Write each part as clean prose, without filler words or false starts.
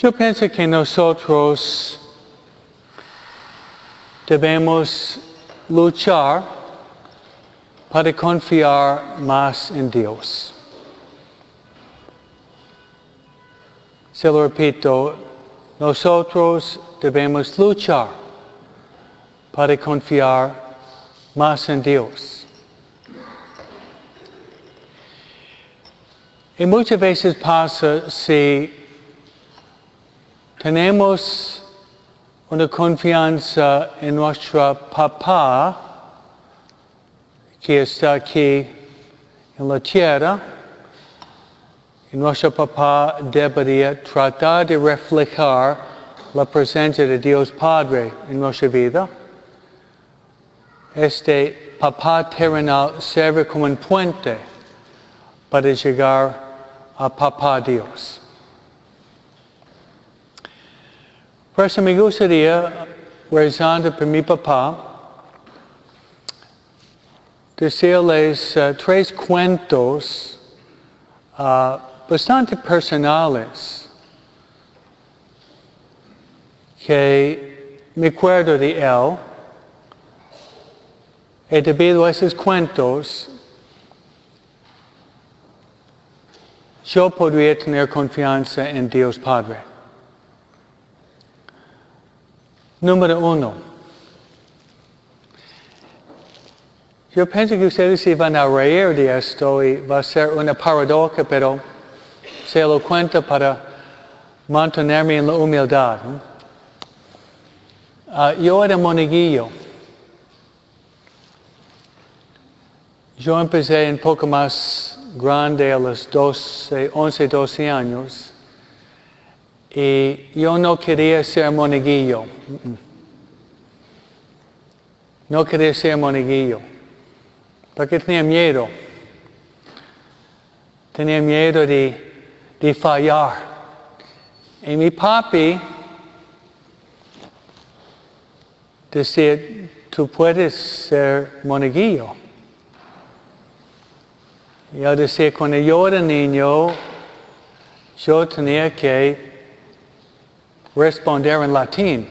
Yo pienso que nosotros debemos luchar para confiar más en Dios. Se lo repito, nosotros debemos luchar para confiar más en Dios. Y muchas veces pasa si tenemos una confianza en nuestro papá que está aquí en la tierra, y nuestro papá debería tratar de reflejar la presencia de Dios Padre en nuestra vida. Este papá terrenal sirve como un puente para llegar a papá Dios. Por eso me gustaría, rezando por mi papá, decirles 3 cuentos bastante personales que me acuerdo de él, y debido a esos cuentos yo podría tener confianza en Dios Padre. Número 1. Yo pienso que ustedes se van a reír de esto y va a ser una paradoja, pero se lo cuento para mantenerme en la humildad. Yo era monaguillo. Yo empecé un poco más grande a los 11, 12 años. Y yo no quería ser monaguillo. No quería ser monaguillo. Porque tenía miedo. Tenía miedo de fallar. Y mi papi decía, tú puedes ser monaguillo. Yo decía, cuando yo era niño, yo tenía que responder en latín.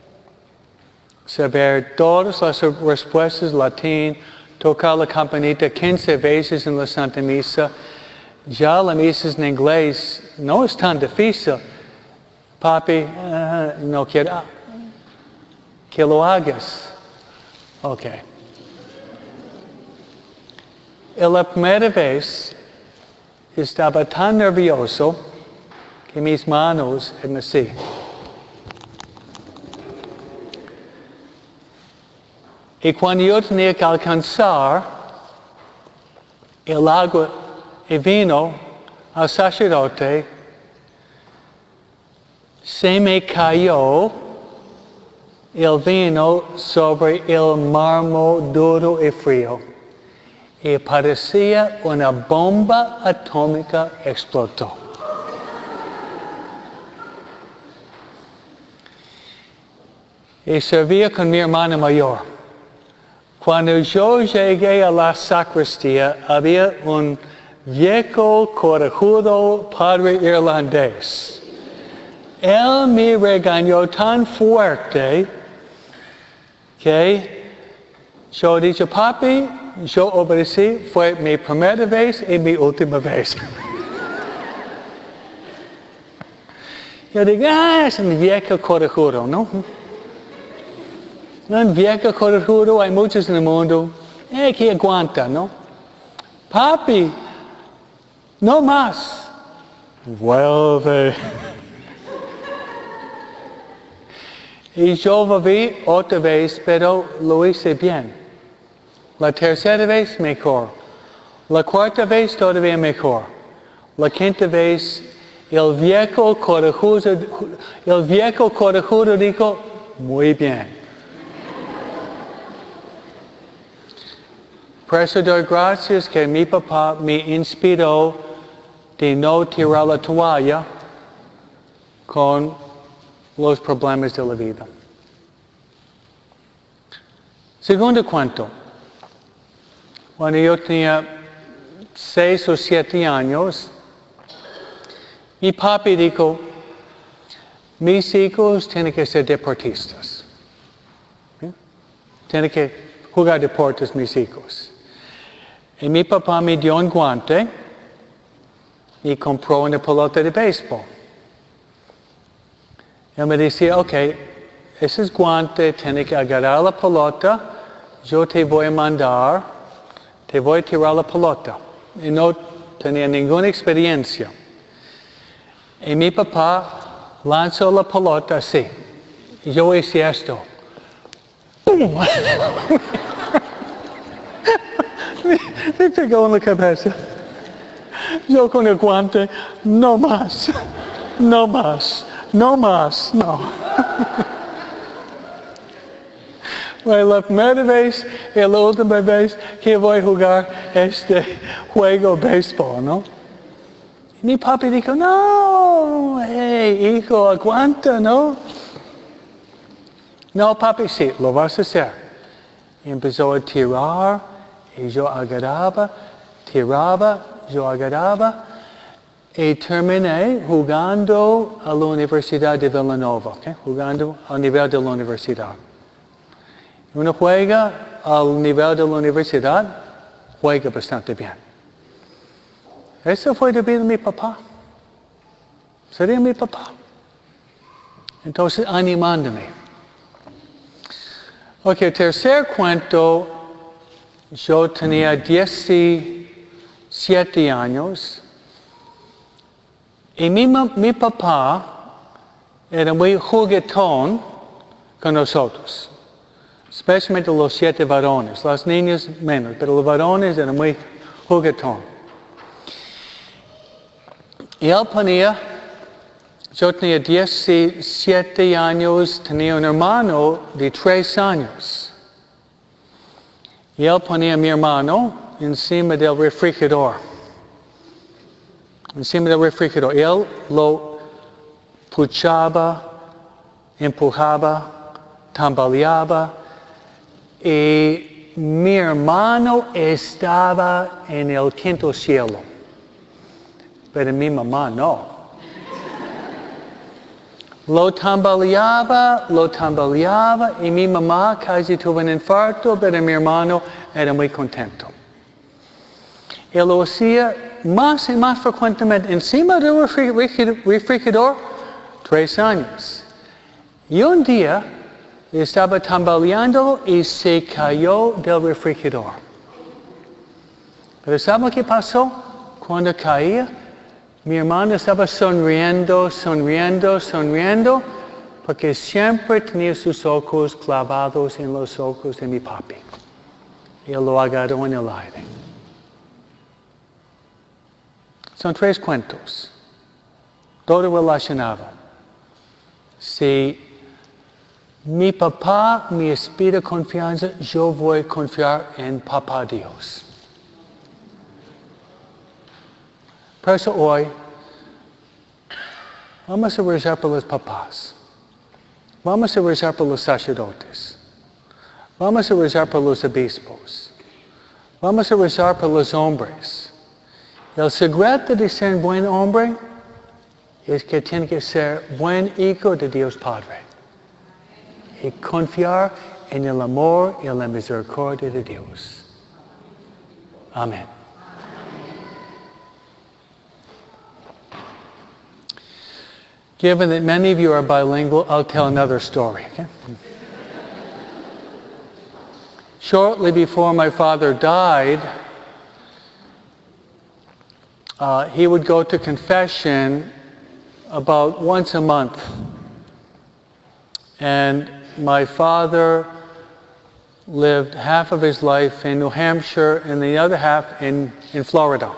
Saber todas las respuestas en latín, tocar la campanita 15 veces en la Santa Misa. Ya la misa en inglés no es tan difícil. Papi, no quiero que lo hagas. Ok. Y la primera vez estaba tan nervioso que mis manos eran así. Y cuando yo tenía que alcanzar el agua y vino al sacerdote, se me cayó el vino sobre el mármol duro y frío. Y parecía una bomba atómica explotó. Y servía con mi hermana mayor. Cuando yo llegué a la sacristía, había un viejo corajudo padre irlandés. Él me regañó tan fuerte que yo dije, papi, yo obedecí, fue mi primera vez y mi última vez. Yo digo, es un viejo corajudo, ¿no? Un viejo corajudo, hay muchos en el mundo, que aguanta, ¿no? Papi, no más. Vuelve. Y yo volví otra vez, pero lo hice bien. La tercera vez, mejor. La cuarta vez, todavía mejor. La quinta vez, el viejo corajudo dijo, muy bien. Por eso doy gracias que mi papá me inspiró de no tirar la toalla con los problemas de la vida. Segundo cuento. Cuando yo tenía 6 o 7 años, mi papi dijo, mis hijos tienen que ser deportistas. ¿Sí? Tienen que jugar deportes mis hijos. Y mi papá me dio un guante y compró una pelota de béisbol. Él me decía, ok, ese es guante, tiene que agarrar la pelota, yo te voy a mandar, te voy a tirar la pelota. Y no tenía ninguna experiencia. Y mi papá lanzó la pelota así. Y yo hice esto. Me pegó en la cabeza. Yo con el guante, no más, no más, no más, no. Fue la primera vez y la última vez que voy a jugar este juego de béisbol, ¿no? Y mi papi dijo, no, hey, hijo, aguanta, ¿no? No, papi, sí, lo vas a hacer. Y empezó a tirar, y yo agarraba, tiraba, yo agarraba, y terminé jugando a la Universidad de Villanova, ¿okay? Jugando al nivel de la universidad. Uno juega al nivel de la universidad, juega bastante bien. Eso fue debido a mi papá. Sería mi papá. Entonces, animándome. Ok, tercer cuento. Yo tenía 17 años. Y mi papá era muy juguetón con nosotros. Especialmente los 7 varones. Las niñas menos, pero los varones eran muy juguetón. Y él ponía, yo tenía 17 años, tenía un hermano de 3 años. Y él ponía a mi hermano encima del refrigerador. Encima del refrigerador. Él lo puchaba, empujaba, tambaleaba. Y mi hermano estaba en el 5º cielo. Pero mi mamá no. Lo tambaleaba y mi mamá casi tuvo un infarto, pero mi hermano era muy contento. Él lo hacía más y más frecuentemente encima del refrigerador, 3 años. Y un día estaba tambaleando y se cayó del refrigerador. Pero ¿saben qué pasó? Cuando caía, mi hermano estaba sonriendo, porque siempre tenía sus ojos clavados en los ojos de mi papi. Y él lo agarró en el aire. Son 3 cuentos, todo relacionado. Si mi papá me inspira confianza, yo voy a confiar en Papá Dios. Por eso hoy vamos a rezar por los papás. Vamos a rezar por los sacerdotes. Vamos a rezar por los obispos. Vamos a rezar por los hombres. El secreto de ser un buen hombre es que tiene que ser buen hijo de Dios Padre. Y confiar en el amor y en la misericordia de Dios. Amén. Given that many of you are bilingual, I'll tell another story. Okay? Shortly before my father died, he would go to confession about once a month. And my father lived half of his life in New Hampshire and the other half in Florida.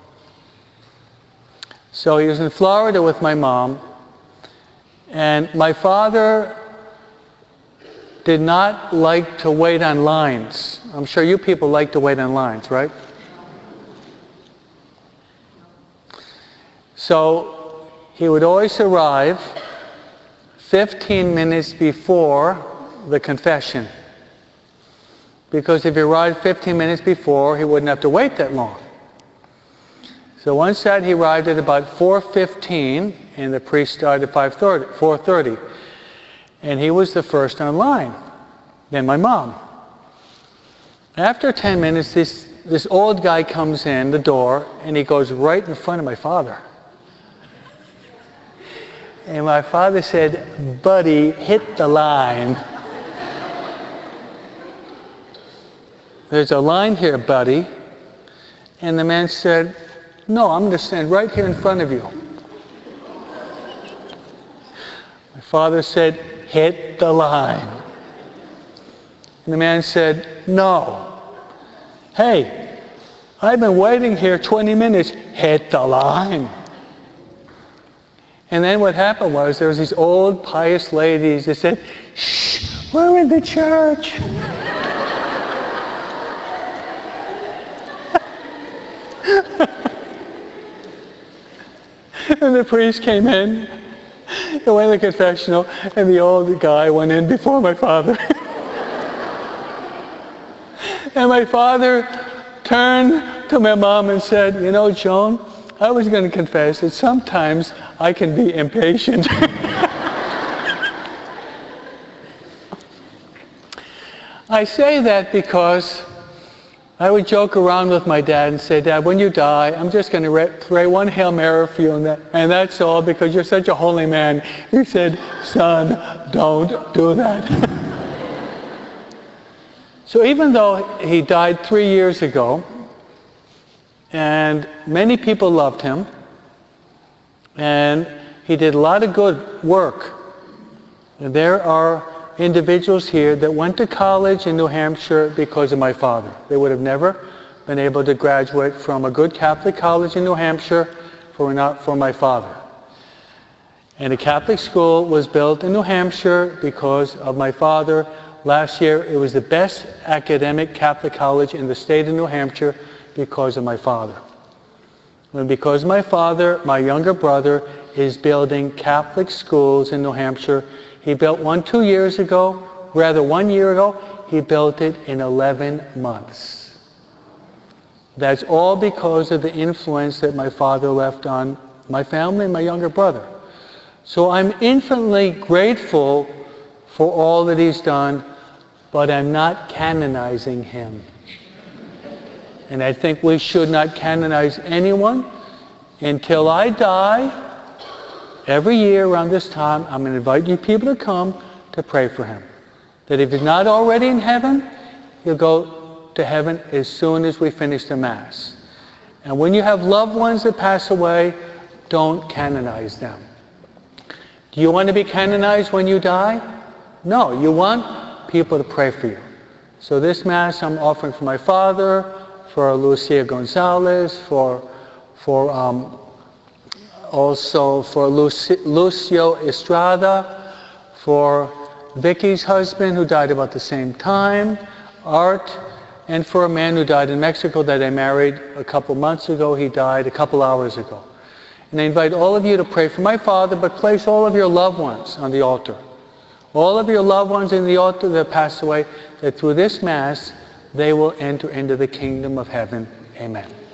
So he was in Florida with my mom. And my father did not like to wait on lines. I'm sure you people like to wait on lines, right? So he would always arrive 15 minutes before the confession. Because if he arrived 15 minutes before, he wouldn't have to wait that long. So one Saturday he arrived at about 4:15, and the priest started at 4:30. And he was the first on line, then my mom. After 10 minutes, this old guy comes in the door, and he goes right in front of my father. And my father said, "Buddy, hit the line." "There's a line here, buddy." And the man said, "No, I'm going to stand right here in front of you." My father said, "Hit the line." And the man said, "No." "Hey, I've been waiting here 20 minutes. Hit the line." And then what happened was there was these old pious ladies that said, "Shh, we're in the church." And the priest came in, and went to the confessional, and the old guy went in before my father. And my father turned to my mom and said, "You know, Joan, I was going to confess that sometimes I can be impatient." I say that because I would joke around with my dad and say, "Dad, when you die, I'm just going to pray one Hail Mary for you, and that's all, because you're such a holy man." He said, "Son, don't do that." So even though he died 3 years ago, and many people loved him, and he did a lot of good work, there are individuals here that went to college in New Hampshire because of my father. They would have never been able to graduate from a good Catholic college in New Hampshire not for my father. And a Catholic school was built in New Hampshire because of my father. Last year, it was the best academic Catholic college in the state of New Hampshire because of my father. And because of my father, my younger brother is building Catholic schools in New Hampshire. He built one 1 year ago, he built it in 11 months. That's all because of the influence that my father left on my family and my younger brother. So I'm infinitely grateful for all that he's done, but I'm not canonizing him. And I think we should not canonize anyone until I die. Every year around this time, I'm going to invite you people to come to pray for him. That if he's not already in heaven, he'll go to heaven as soon as we finish the Mass. And when you have loved ones that pass away, don't canonize them. Do you want to be canonized when you die? No, you want people to pray for you. So this Mass I'm offering for my father, for Lucia Gonzalez, also for Lucio Estrada, for Vicky's husband who died about the same time, Art, and for a man who died in Mexico that I married a couple months ago. He died a couple hours ago. And I invite all of you to pray for my father, but place all of your loved ones on the altar. All of your loved ones in the altar that passed away, that through this Mass, they will enter into the kingdom of heaven. Amen.